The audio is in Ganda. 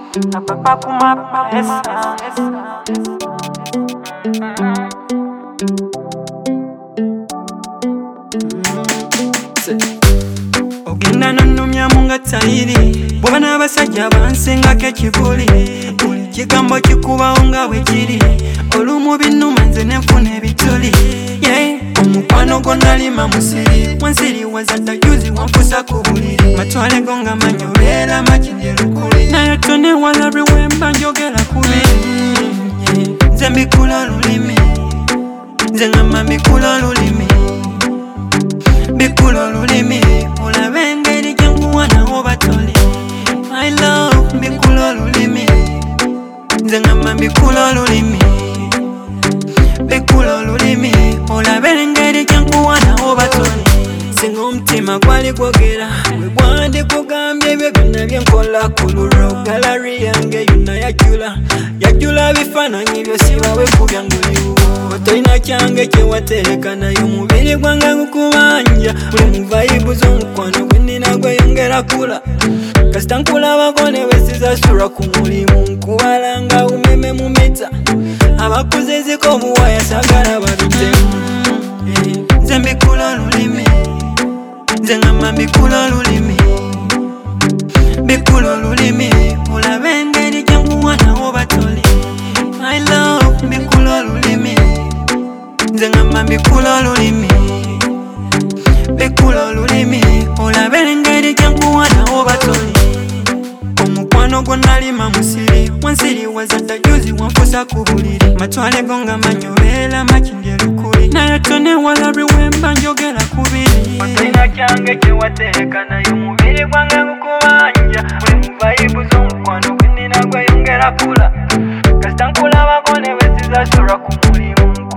na papa kumapesa. Ogenda nonnumya munga tayiri bw'obana abasajja bansengako ekibuli buli kigambo kikubawo nga bwe kiri olumu binnuma nze nenfuna ebituli omukwano gwo nalima musiri wansiriwaza tajuzi wanfusa ku buliri matwale go nga manyi obeera makindye lukuli naye tonewala buli wemba njogera kubi nze mbikula olulimi nze ngamba mbikula olulimi bikula olulimi olabe engeri gyenkuwanawo batoli I love mbikula olulimi nze ngamba mbikula olulimi bikula olulimi olabe engeri gyenkuwanawo batoli singa omutima gwali gwogera bwe gwandikugambye ebyo byonna byenkola ku lulwo galari yange yonna yajjula bifaananyi byosiba bwekubya nguliwo tolina kyange kyewatereka naye omubiri gwange gukubanja buli muvaibu z'omukwano gwenina gweyongera kula kasita nkulabako ne wesizasulwa ku mulimu nkubalanga umeme mu mita abakuziziko obuwaya sagala babitemu nze mbikula olulimi nze ngamba mbikula olulimi bikula olulimi olabe engeri gyenkuwanawo batoli I love mbikula olulimi nze ngamba mbikula olulimi bikula olulimi olabe engeri gyenkuwanawo batoli omukwano gwo nalima musiri wansiriwaza tajuzi wanfusa ku buliri matwale go nga manyi obeera makindye lukuli naye tonewala buli wemba njogera kubiri tolina kyange kyewatereka naye omubiri gwange gukubanja buli muvaibu z'omukwano gwenina gweyongera kula kasita nkulabako ne wesizasulwa ku mulimu